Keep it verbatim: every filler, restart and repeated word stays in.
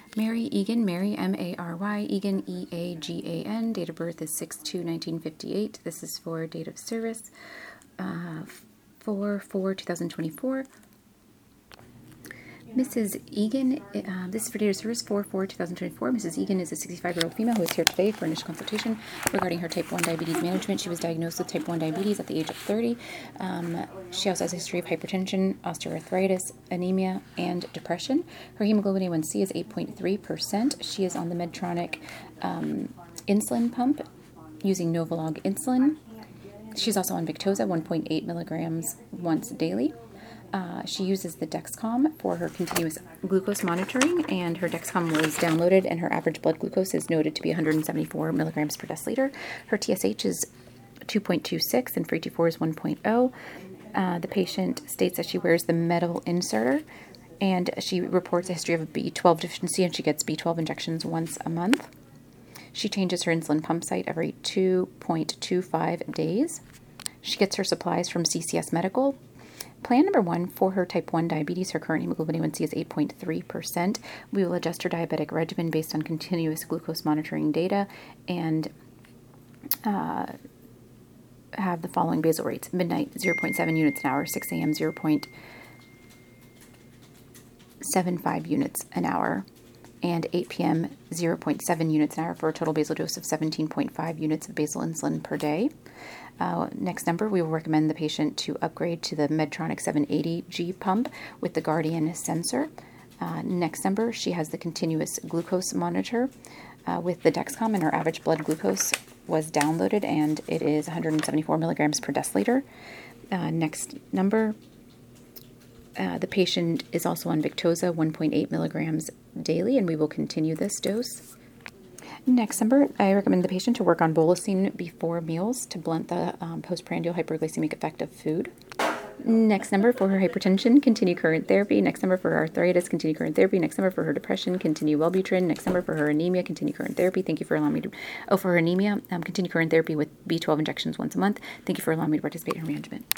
Mary Egan, Mary, M A R Y, Egan, E A G A N. Date of birth is six two nineteen fifty-eight. This is for date of service, uh, four four twenty twenty-four. Missus Egan, uh, this is for date of service four four twenty twenty-four. Missus Egan is a sixty-five-year-old female who is here today for initial consultation regarding her type one diabetes management. She was diagnosed with type one diabetes at the age of thirty. Um, she also has a history of hypertension, osteoarthritis, anemia, and depression. Her hemoglobin A one C is eight point three percent. She is on the Medtronic um, insulin pump using Novolog insulin. She's also on Victoza, one point eight milligrams once daily. Uh, she uses the Dexcom for her continuous glucose monitoring, and her Dexcom was downloaded, and her average blood glucose is noted to be one hundred seventy-four milligrams per deciliter. Her T S H is two point two six, and free T four is one point zero. Uh, the patient states that she wears the metal inserter, and she reports a history of a B twelve deficiency, and she gets B twelve injections once a month. She changes her insulin pump site every two point two five days. She gets her supplies from C C S Medical. Plan number one for her type one diabetes, her current hemoglobin A one C is eight point three percent. We will adjust her diabetic regimen based on continuous glucose monitoring data and uh, have the following basal rates. Midnight, zero point seven units an hour. six a.m., zero point seven five units an hour. And eight p.m., zero point seven units an hour for a total basal dose of seventeen point five units of basal insulin per day. Uh, next number, we will recommend the patient to upgrade to the Medtronic seven eighty G pump with the Guardian sensor. Uh, next number, she has the continuous glucose monitor uh, with the Dexcom, and her average blood glucose was downloaded, and it is one hundred seventy-four milligrams per deciliter. Uh, next number, uh, the patient is also on Victoza, one point eight milligrams daily, and we will continue this dose. Next number, I recommend the patient to work on bolusing before meals to blunt the um, postprandial hyperglycemic effect of food. Next number for her hypertension, continue current therapy. Next number for her arthritis, continue current therapy. Next number for her depression, continue Wellbutrin. Next number for her anemia, continue current therapy. Thank you for allowing me to, oh, for her anemia, um, continue current therapy with B twelve injections once a month. Thank you for allowing me to participate in her management.